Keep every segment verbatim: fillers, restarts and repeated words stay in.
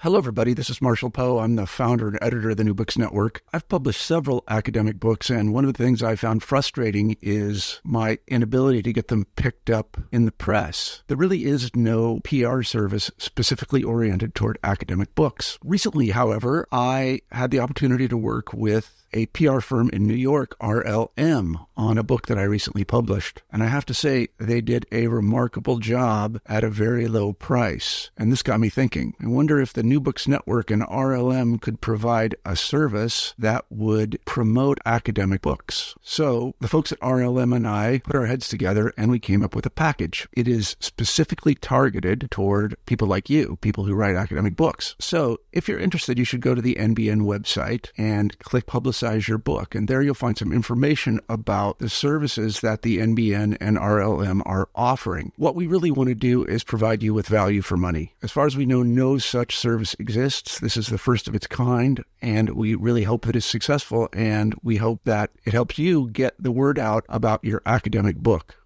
Hello, everybody. This is Marshall Poe. I'm the founder and editor of the New Books Network. I've published several academic books, and one of the things I found frustrating is my inability to get them picked up in the press. There really is no P R service specifically oriented toward academic books. Recently, however, I had the opportunity to work with a P R firm in New York, R L M, on a book that I recently published. And I have to say, they did a remarkable job at a very low price. And this got me thinking. I wonder if the New Books Network and R L M could provide a service that would promote academic books. So the folks at R L M and I put our heads together and we came up with a package. It is specifically targeted toward people like you, people who write academic books. So if you're interested, you should go to the N B N website and click Publicize Your Book. And there you'll find some information about the services that the N B N and R L M are offering. What we really want to do is provide you with value for money. As far as we know, no such service exists. This is the first of its kind, and we really hope that it's successful, and we hope that it helps you get the word out about your academic book.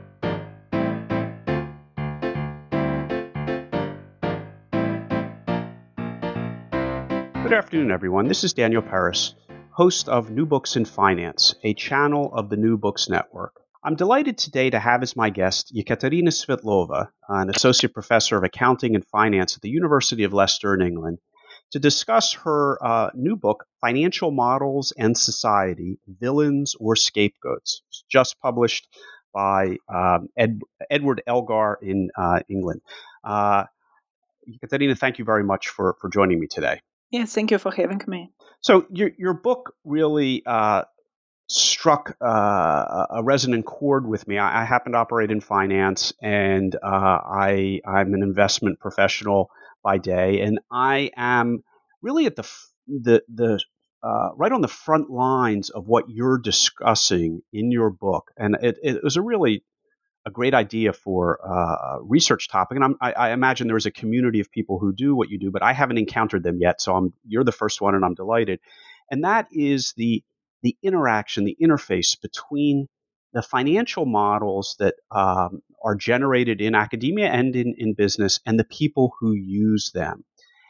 Good afternoon, everyone. This is Daniel Paris, host of New Books in Finance, a channel of the New Books Network. I'm delighted today to have as my guest Yekaterina Svetlova, an associate professor of accounting and finance at the University of Leicester in England, to discuss her uh, new book, Financial Models and Society, Villains or Scapegoats. It's just published by um, Ed, Edward Elgar in uh, England. Uh, Yekaterina, thank you very much for, for joining me today. Yes, thank you for having me. So your your book really uh, struck uh, a resonant chord with me. I, I happen to operate in finance, and uh, I I'm an investment professional by day, and I am really at the the the uh, right on the front lines of what you're discussing in your book, and it, it was a really a great idea for uh, a research topic. And I'm, I, I imagine there is a community of people who do what you do, but I haven't encountered them yet. So I'm, you're the first one, and I'm delighted. And that is the the interaction, the interface between the financial models that um, are generated in academia and in, in business and the people who use them.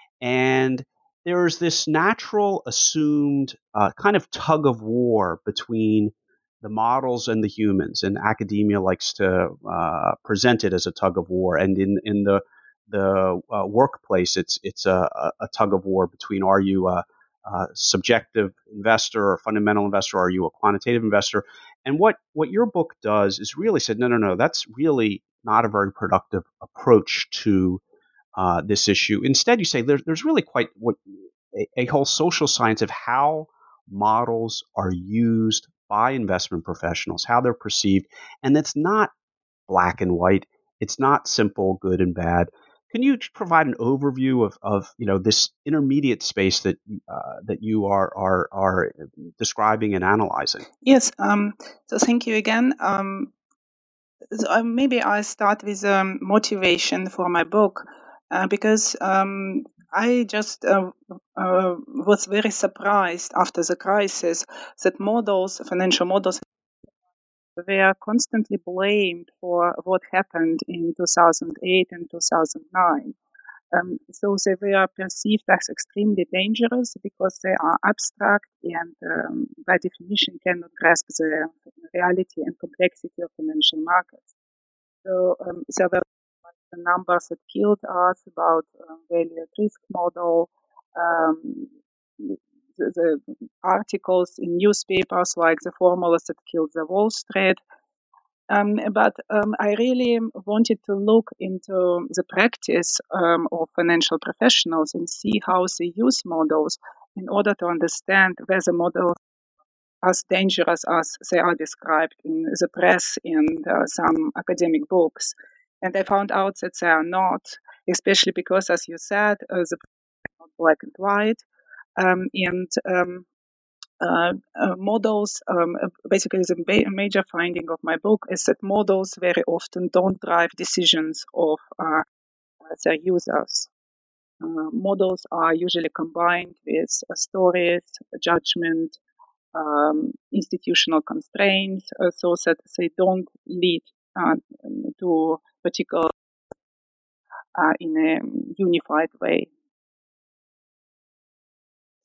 And there's this natural, assumed uh, kind of tug of war between the models and the humans, and academia likes to uh, present it as a tug of war. And in in the the uh, workplace, it's it's a, a tug of war between, are you a, a subjective investor or fundamental investor, are you a quantitative investor? And what what your book does is really said, no, no, no, that's really not a very productive approach to uh, this issue. Instead, you say there, there's really quite what a, a whole social science of how models are used by investment professionals, how they're perceived, and it's not black and white. It's not simple, good and bad. Can you provide an overview of, of you know this intermediate space that uh, that you are are are describing and analyzing? Yes. Um, so thank you again. Um, so uh, maybe I start with um, motivation for my book uh, because um, I just uh, uh, was very surprised after the crisis that models, financial models, were constantly blamed for what happened in two thousand eight and two thousand nine. Um, so they were perceived as extremely dangerous because they are abstract and, um, by definition, cannot grasp the reality and complexity of financial markets. So um, there were the numbers that killed us about um, value at risk model, um, the, the articles in newspapers like the formulas that killed the Wall Street. Um, but um, I really wanted to look into the practice um, of financial professionals and see how they use models in order to understand whether models are as dangerous as they are described in the press and uh, some academic books. And I found out that they are not, especially because, as you said, uh, the is not black and white. Um, and um, uh, uh, models, um, uh, basically the ba- major finding of my book is that models very often don't drive decisions of uh, their users. Uh, models are usually combined with uh, stories, judgment, um, institutional constraints, uh, so that they don't lead uh, to particular uh, in a unified way.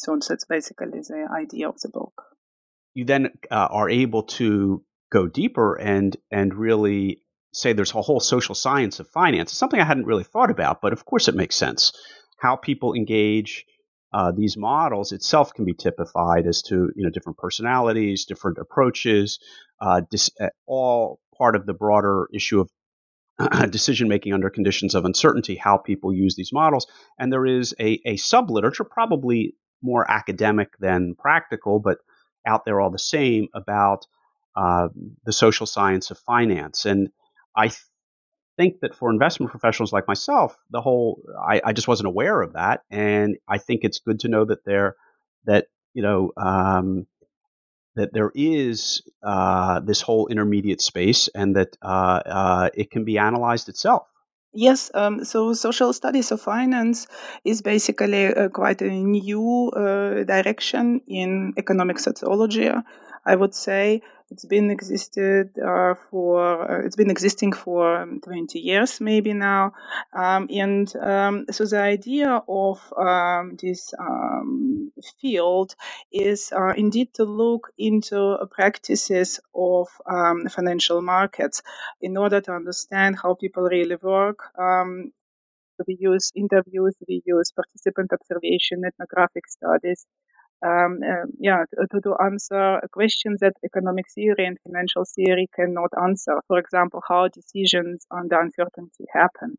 So that's basically the idea of the book. You then uh, are able to go deeper and and really say there's a whole social science of finance. It's something I hadn't really thought about, but of course it makes sense. How people engage uh, these models itself can be typified as to you know different personalities, different approaches, uh, dis- uh, all part of the broader issue of decision making under conditions of uncertainty, how people use these models. And there is a, a sub literature, probably more academic than practical, but out there all the same, about uh, the social science of finance. And I th- think that for investment professionals like myself, the whole I, I just wasn't aware of that, and I think it's good to know that there that you know um, that there is uh, this whole intermediate space, and that uh, uh, it can be analyzed itself. Yes, um, so social studies of finance is basically uh, quite a new uh, direction in economic sociology. I would say it's been existed uh, for uh, it's been existing for um, twenty years maybe now, um, and um, so the idea of um, this um, field is uh, indeed to look into practices of um, financial markets in order to understand how people really work. Um, we use interviews, we use participant observation, ethnographic studies, um, uh, yeah, to, to answer questions that economic theory and financial theory cannot answer. For example, how decisions under uncertainty happen.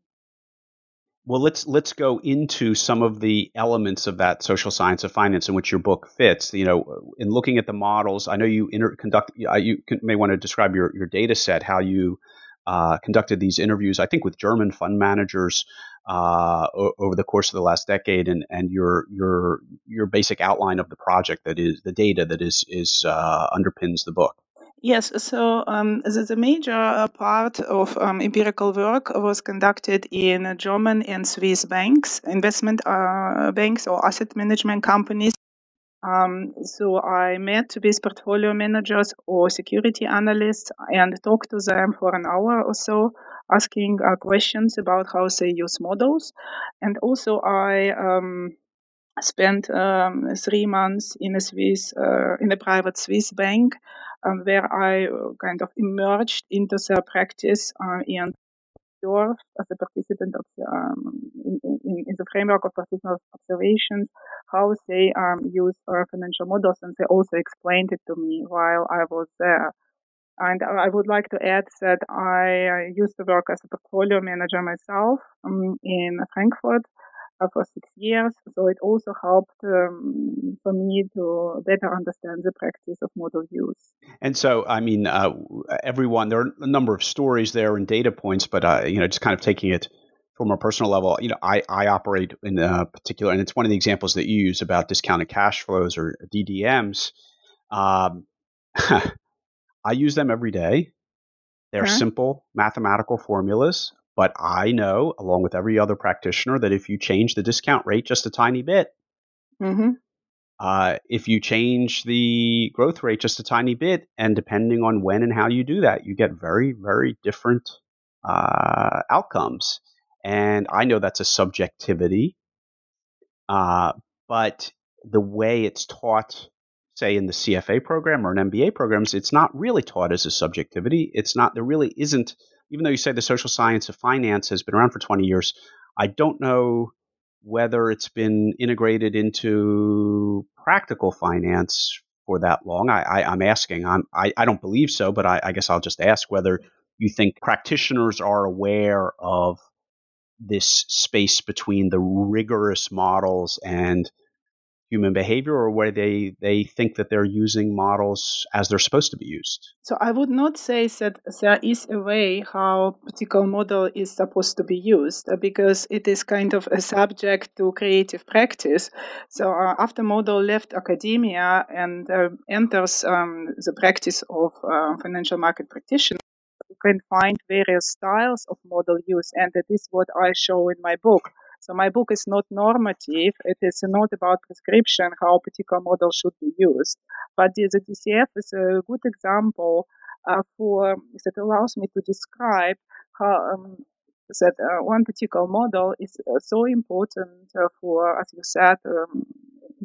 Well, let's let's go into some of the elements of that social science of finance in which your book fits. You know, in looking at the models, I know you inter- conduct. You may want to describe your your data set, how you uh, conducted these interviews. I think with German fund managers uh, o- over the course of the last decade, and and your your your basic outline of the project that is the data that is is uh, underpins the book. Yes, so um, the, the major uh, part of um, empirical work was conducted in German and Swiss banks, investment uh, banks or asset management companies. Um, so I met with portfolio managers or security analysts and talked to them for an hour or so, asking uh, questions about how they use models. And also I um, spent um, three months in a Swiss, uh, in a private Swiss bank, um, where I uh, kind of emerged into their practice uh, and observed as a participant of the, um, in, in, in the framework of participant observations how they um, use uh, financial models, and they also explained it to me while I was there. And I would like to add that I used to work as a portfolio manager myself um, in Frankfurt uh, for six years. So it also helped um, for me to better understand the practice of model use. And so, I mean, uh, everyone, there are a number of stories there and data points, but, uh, you know, just kind of taking it from a personal level, you know, I, I operate in a particular, and it's one of the examples that you use about discounted cash flows or D D Ms. Um, I use them every day. They're Okay. simple mathematical formulas, but I know, along with every other practitioner, that if you change the discount rate just a tiny bit, Mm-hmm. Uh, if you change the growth rate just a tiny bit, and depending on when and how you do that, you get very, very different uh, outcomes. And I know that's a subjectivity, uh, but the way it's taught, say in the C F A program or an M B A programs, it's not really taught as a subjectivity. It's not. There really isn't. Even though you say the social science of finance has been around for twenty years, I don't know whether it's been integrated into practical finance for that long. I, I, I'm asking. I'm, I, I don't believe so, but I, I guess I'll just ask whether you think practitioners are aware of this space between the rigorous models and human behavior, or where they, they think that they're using models as they're supposed to be used. So I would not say that there is a way how particular model is supposed to be used uh, because it is kind of a subject to creative practice. So uh, after model left academia and uh, enters um, the practice of uh, financial market practitioner, you can find various styles of model use, and that is what I show in my book. So my book is not normative. It is not about prescription how a particular model should be used. But the, the D C F is a good example uh, for that allows me to describe how um, that uh, one particular model is uh, so important uh, for, as you said, um,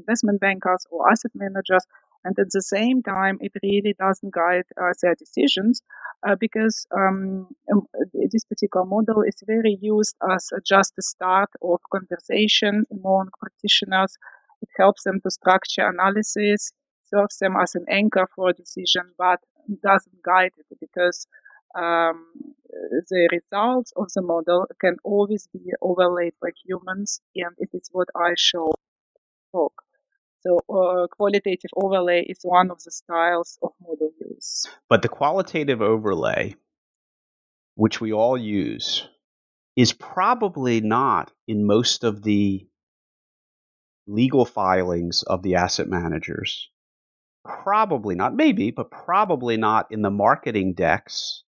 investment bankers or asset managers. And at the same time, it really doesn't guide uh, their decisions uh, because um, um, this particular model is very used as a, just a start of conversation among practitioners. It helps them to structure analysis, serves them as an anchor for a decision, but doesn't guide it because um, the results of the model can always be overlaid by humans, and it is what I show. So uh, qualitative overlay is one of the styles of model use. But the qualitative overlay, which we all use, is probably not in most of the legal filings of the asset managers. Probably not, maybe, but probably not in the marketing decks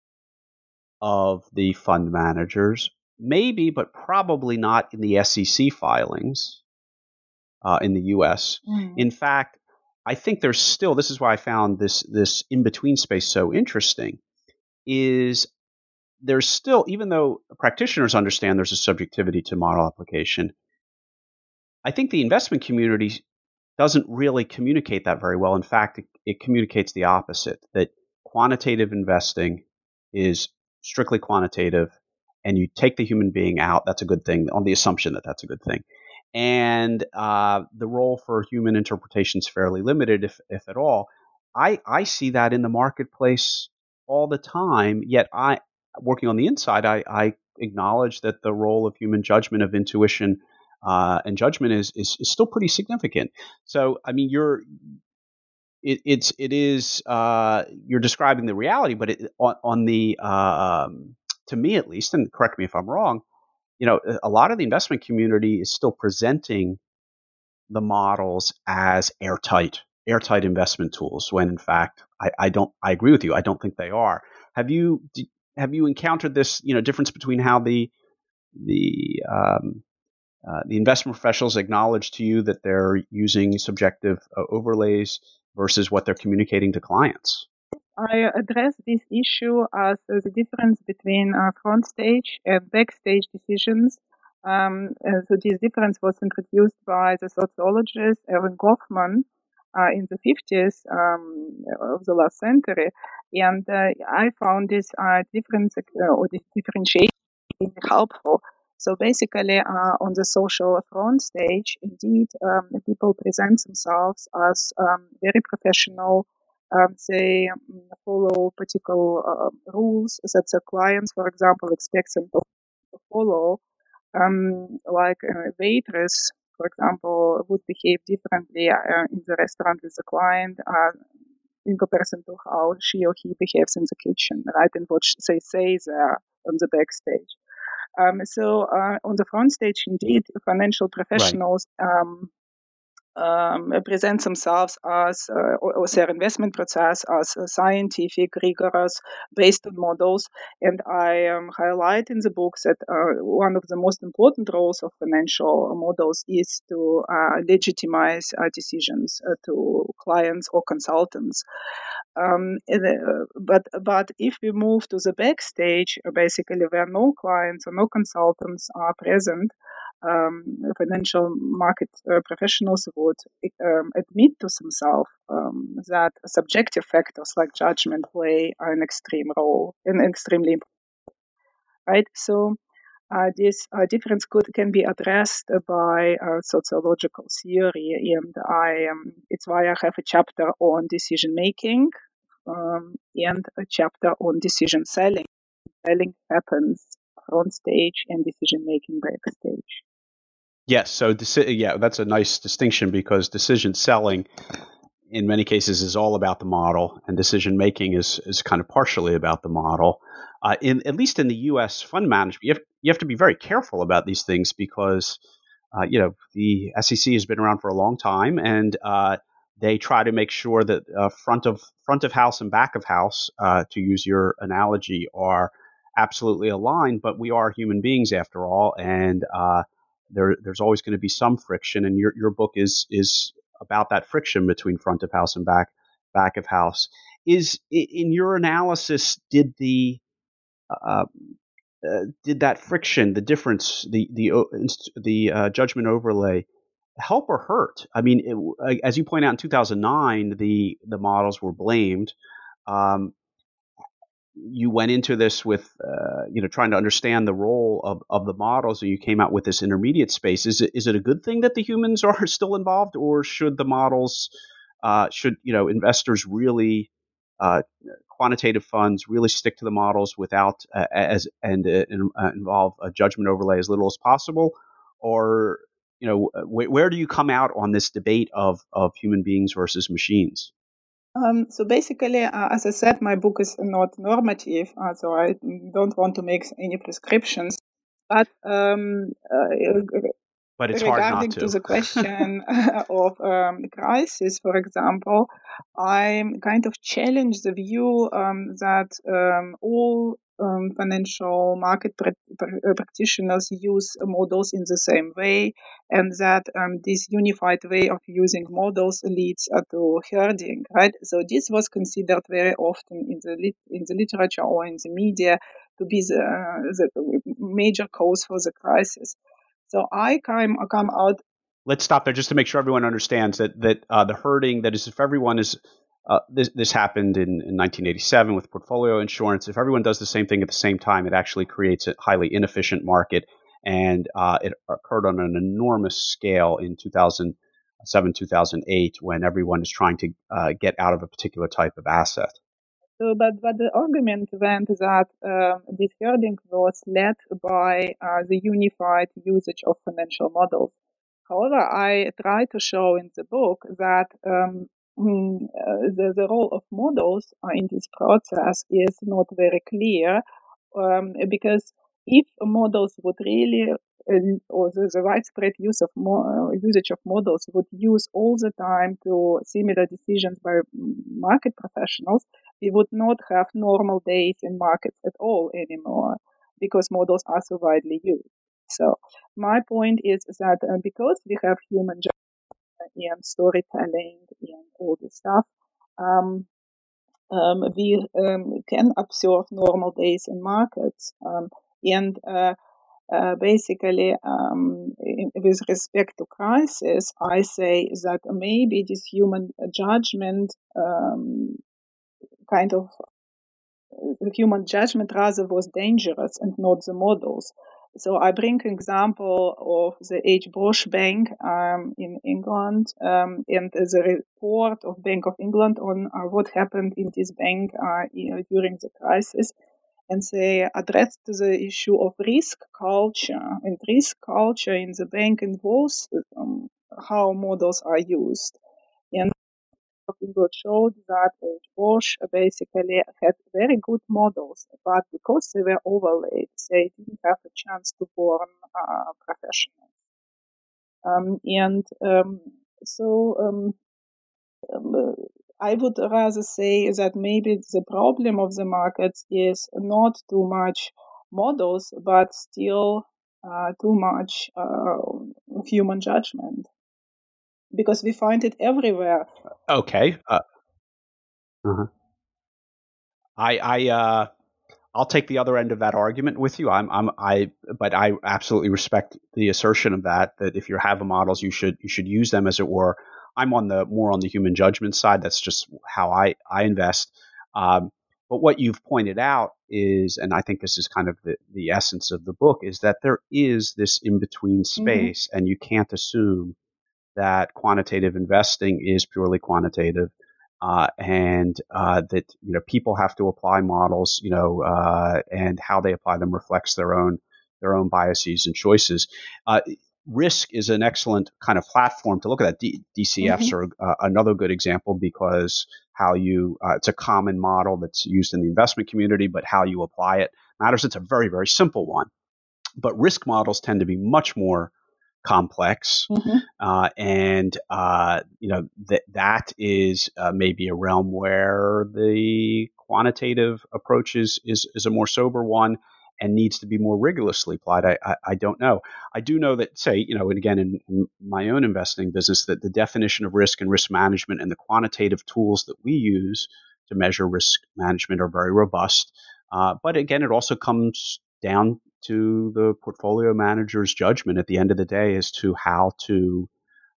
of the fund managers. Maybe, but probably not in the S E C filings uh, in the U S. Mm. In fact, I think there's still, this is why I found this, this in-between space so interesting, is there's still, even though practitioners understand there's a subjectivity to model application, I think the investment community doesn't really communicate that very well. In fact, it, it communicates the opposite, that quantitative investing is strictly quantitative, and you take the human being out, that's a good thing, on the assumption that that's a good thing. And uh, the role for human interpretation is fairly limited, if, if at all. I, I see that in the marketplace all the time, yet I, working on the inside, I, I acknowledge that the role of human judgment, of intuition, uh, and judgment is, is, is still pretty significant. So, I mean, you're it, it's it is uh, you're describing the reality, but it, on, on the uh, um, to me at least, and correct me if I'm wrong, you know, a lot of the investment community is still presenting the models as airtight, airtight investment tools, when in fact, I, I don't. I agree with you. I don't think they are. Have you have you encountered this, you know, difference between how the the um, uh, the investment professionals acknowledge to you that they're using subjective uh, overlays versus what they're communicating to clients? I address this issue as uh, the difference between uh, front stage and backstage decisions. Um, uh, so this difference was introduced by the sociologist Erving Goffman uh, in the fifties um, of the last century, and uh, I found this uh, difference uh, or this differentiation helpful. So basically, uh, on the social front stage, indeed, um, people present themselves as um, very professional. Um, they um, follow particular uh, rules that the clients, for example, expect them to follow. Um, like a waitress, for example, would behave differently uh, in the restaurant with the client uh, in comparison to how she or he behaves in the kitchen, right? And what they say there on the backstage. Um, so uh, on the front stage, indeed, financial professionals right. um, um, present themselves as, uh, or, or their investment process as uh, scientific, rigorous, based on models. And I um, highlight in the book that uh, one of the most important roles of financial models is to uh, legitimize uh, decisions uh, to clients or consultants. Um, but but if we move to the backstage, basically where no clients or no consultants are present, um, financial market uh, professionals would um, admit to themselves um, that subjective factors like judgment play an extreme role, an extremely important, right? So uh, this uh, difference could can be addressed by uh, sociological theory, and I um, it's why I have a chapter on decision making. Um, and a chapter on decision selling. Selling happens front stage and decision making backstage. Yes, so deci- yeah, that's a nice distinction, because decision selling in many cases is all about the model, and decision making is is kind of partially about the model. Uh, in at least in the U S fund management, you have you have to be very careful about these things, because uh, you know the S E C has been around for a long time, and uh, they try to make sure that uh, front of front of house and back of house, uh, to use your analogy, are absolutely aligned. But we are human beings after all, and uh, there there's always going to be some friction. And your your book is is about that friction between front of house and back back of house. Is in your analysis, did the uh, uh, did that friction, the difference, the the the uh, judgment overlay, help or hurt? I mean, it, as you point out, in two thousand nine, the the models were blamed. Um, you went into this with, uh, you know, trying to understand the role of, of the models, and you came out with this intermediate space. Is it is it a good thing that the humans are still involved, or should the models, uh, should you know, investors really, uh, quantitative funds really stick to the models without uh, as and uh, uh, involve a judgment overlay as little as possible, or you know, wh- where do you come out on this debate of of human beings versus machines? Um, so basically, uh, as I said, my book is not normative, uh, so I don't want to make any prescriptions. But um, uh, But it's hard not regarding to to. the question of um, crisis, for example, I kind of challenge the view um, that um, all um, financial market pr- pr- practitioners use models in the same way, and that um, this unified way of using models leads uh, to herding, right? So this was considered very often in the lit- in the literature or in the media to be the, uh, the major cause for the crisis. So I come come out. Let's stop there just to make sure everyone understands that that uh, the herding, that is, if everyone is uh, this this happened in, in nineteen eighty-seven with portfolio insurance. If everyone does the same thing at the same time, it actually creates a highly inefficient market, and uh, it occurred on an enormous scale in two thousand seven, two thousand eight, when everyone is trying to uh, get out of a particular type of asset. So, but but the argument went that uh, this herding was led by uh, the unified usage of financial models. However, I try to show in the book that um, mm, uh, the, the role of models uh, in this process is not very clear, um, because if models would really uh, or the, the widespread use of mo- uh, usage of models would use all the time to similar decisions by market professionals, we would not have normal days in markets at all anymore because models are so widely used. So my point is that uh, because we have human judgment and storytelling and all this stuff, um, um, we um, can observe normal days in markets. Um, and uh, uh, basically, um, in, with respect to crisis, I say that maybe this human judgment um, kind of the human judgment rather was dangerous and not the models. So I bring an example of the H. Bosch Bank um, in England um, and the report of Bank of England on uh, what happened in this bank uh, during the crisis. And they addressed the issue of risk culture. And risk culture in the bank involves um, how models are used. And England showed that H. Bosch basically had very good models, but because they were overlaid, they didn't have a chance to born uh, professionals. Um, and um, so um, um, I would rather say that maybe the problem of the markets is not too much models, but still uh, too much uh, human judgment, because we find it everywhere. Okay. Uh, uh-huh. I I uh, I'll take the other end of that argument with you. I'm, I'm, I, but I absolutely respect the assertion of that. That if you have models, you should, you should use them, as it were. I'm on the more on the human judgment side. That's just how I, I invest. Um, but what you've pointed out is, and I think this is kind of the, the essence of the book, is that there is this in between space, mm-hmm. and you can't assume that quantitative investing is purely quantitative. Uh, and uh, that you know people have to apply models, you know, uh, and how they apply them reflects their own their own biases and choices. Uh, risk is an excellent kind of platform to look at that. D- DCFs mm-hmm. are uh, another good example, because how you uh, it's a common model that's used in the investment community, but how you apply it matters. It's a very very simple one, but risk models tend to be much more complex, mm-hmm. uh, and uh, you know that that is uh, maybe a realm where the quantitative approach is, is is a more sober one and needs to be more rigorously applied. I, I, I don't know. I do know that, say, you know, and again in, in my own investing business, that the definition of risk and risk management and the quantitative tools that we use to measure risk management are very robust. Uh, but again, it also comes down to the portfolio manager's judgment at the end of the day as to how to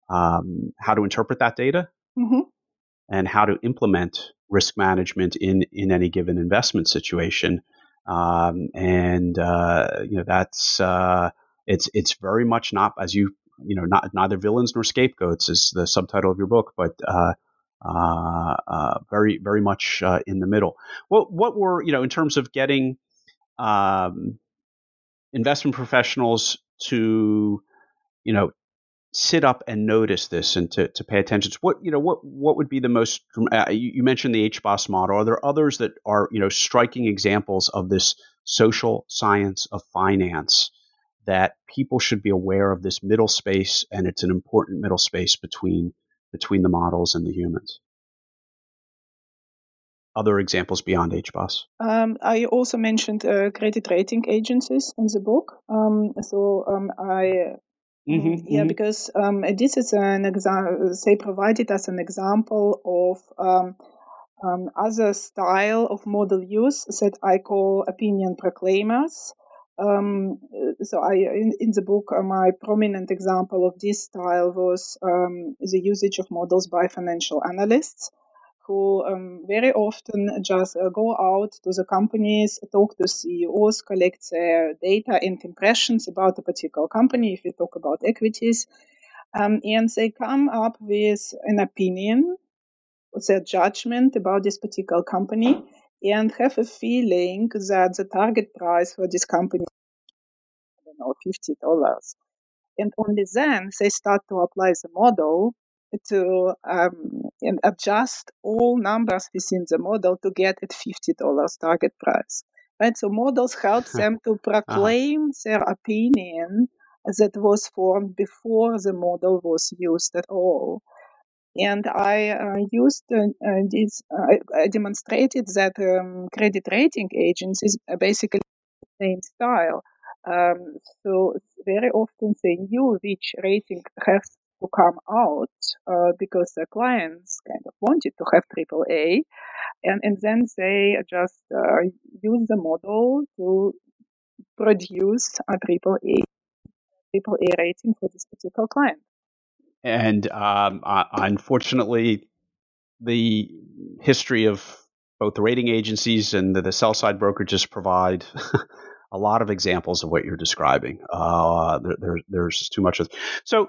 um, how to interpret that data, Mm-hmm. and how to implement risk management in, in any given investment situation. Um, and uh, you know that's uh, it's it's very much not, as you you know not neither villains nor scapegoats is the subtitle of your book, but uh, uh, uh, very very much uh, in the middle. What what were you know in terms of getting um, investment professionals to you know sit up and notice this and to, to pay attention to what you know what what would be the most uh, you, you mentioned the H B O S model. Are there others that are you know striking examples of this social science of finance that people should be aware of, this middle space, and it's an important middle space between between the models and the humans? Other examples beyond H B O S? Um, I also mentioned uh, credit rating agencies in the book. Um, so um, I Mm-hmm, Mm, yeah, mm-hmm. because um, this is an example. They provided us an example of um, um, other style of model use that I call opinion proclaimers. Um, so I, in, in the book, uh, my prominent example of this style was um, the usage of models by financial analysts, who um, very often just uh, go out to the companies, talk to C E Os, collect their data and impressions about a particular company, if we talk about equities, um, and they come up with an opinion, their judgment about this particular company, and have a feeling that the target price for this company is, I don't know, fifty dollars. And only then they start to apply the model to um, and adjust all numbers within the model to get at fifty dollars target price. Right? So models help them to uh-huh. proclaim their opinion that was formed before the model was used at all. And I uh, used uh, uh, this, uh, I demonstrated that um, credit rating agencies are basically the same style. Um, so very often they knew which rating has to come out uh, because the clients kind of wanted to have triple A, and, and then they just uh, use the model to produce a triple A triple A rating for this particular client. And um, uh, unfortunately, the history of both the rating agencies and the, the sell side brokerages provide a lot of examples of what you're describing. Uh, there, there, there's too much of so.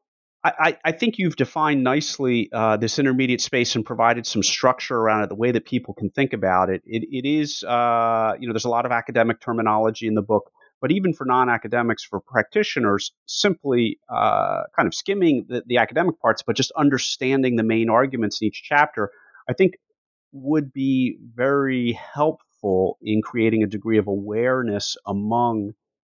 I, I think you've defined nicely uh, this intermediate space and provided some structure around it, the way that people can think about it. It, it is, uh, you know, there's a lot of academic terminology in the book, but even for non-academics, for practitioners, simply uh, kind of skimming the, the academic parts, but just understanding the main arguments in each chapter, I think would be very helpful in creating a degree of awareness among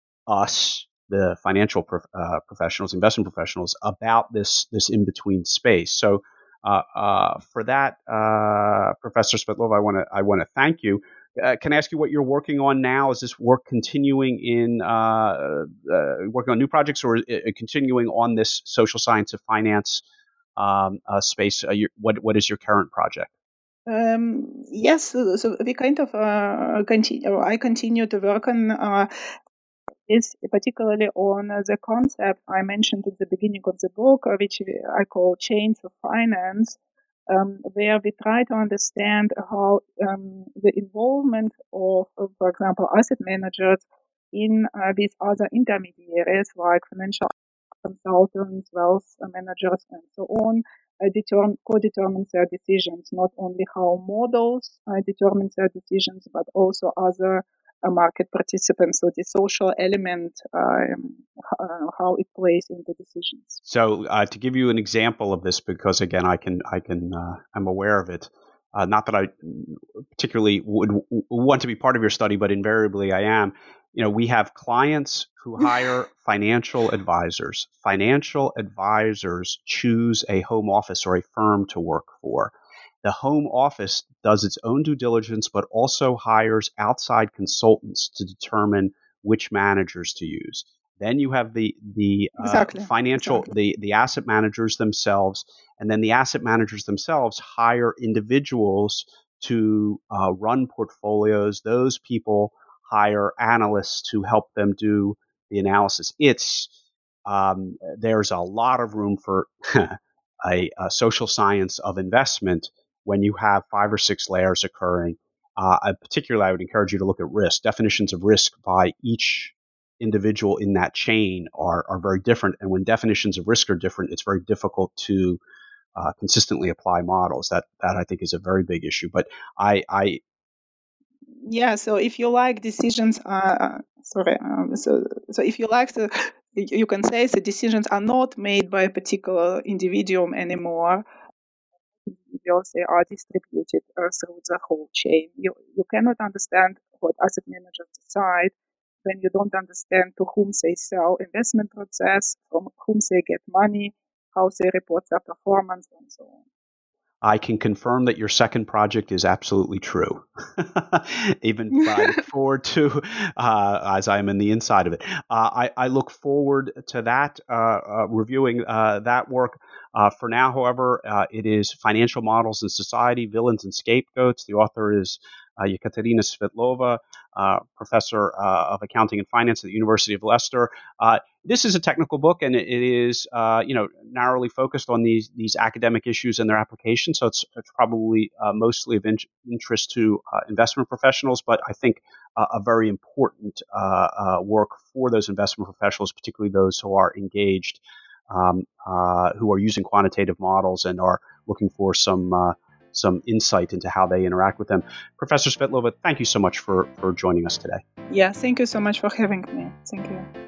us, the financial prof- uh, professionals, investment professionals, about this this in between space. So, uh, uh, for that, uh, Professor Svetlova, I want to I want to thank you. Uh, can I ask you what you're working on now? Is this work continuing in uh, uh, working on new projects, or uh, continuing on this social science of finance um, uh, space? Uh, your, what what is your current project? Um, yes, so, so we kind of uh, continue. I continue to work on uh, is particularly on uh, the concept I mentioned at the beginning of the book, uh, which I call chains of finance, um, where we try to understand how um, the involvement of, uh, for example, asset managers in uh, these other intermediaries like financial consultants, wealth managers, and so on, uh, determine, co-determine their decisions, not only how models uh, determine their decisions, but also other uh, market participants. So the social element, um, uh, how it plays into decisions. So, uh, to give you an example of this, because again, I can, I can, uh, I'm aware of it. Uh, not that I particularly would w- want to be part of your study, but invariably I am. You know, we have clients who hire financial advisors. Financial advisors choose a home office or a firm to work for. The home office does its own due diligence, but also hires outside consultants to determine which managers to use. Then you have the the uh, Exactly. financial Exactly. the the asset managers themselves, and then the asset managers themselves hire individuals to uh, run portfolios. Those people hire analysts to help them do the analysis. It's um, there's a lot of room for a, a social science of investment when you have five or six layers occurring. Uh, particularly, I would encourage you to look at risk. Definitions of risk by each individual in that chain are, are very different. And when definitions of risk are different, it's very difficult to uh, consistently apply models. That, that I think is a very big issue. But I, I yeah. So if you like decisions, uh, sorry. Um, so so if you like the, you can say the decisions are not made by a particular individual anymore. Individuals, they are distributed uh, through the whole chain. You you cannot understand what asset managers decide when you don't understand to whom they sell investment process, from whom they get money, how they report their performance, and so on. I can confirm that your second project is absolutely true. Even I look forward to, uh, as I'm in the inside of it, uh, I, I look forward to that, uh, uh, reviewing uh, that work. Uh, for now, however, uh, it is Financial Models in Society, Villains and Scapegoats. The author is uh, Yekaterina Svetlova, uh, professor uh, of accounting and finance at the University of Leicester. Uh, This is a technical book, and it is, uh, you know, narrowly focused on these these academic issues and their application. So it's, it's probably uh, mostly of in- interest to uh, investment professionals, but I think uh, a very important uh, uh, work for those investment professionals, particularly those who are engaged, um, uh, who are using quantitative models and are looking for some uh, some insight into how they interact with them. Professor Svetlova, thank you so much for for joining us today. Yeah, thank you so much for having me. Thank you.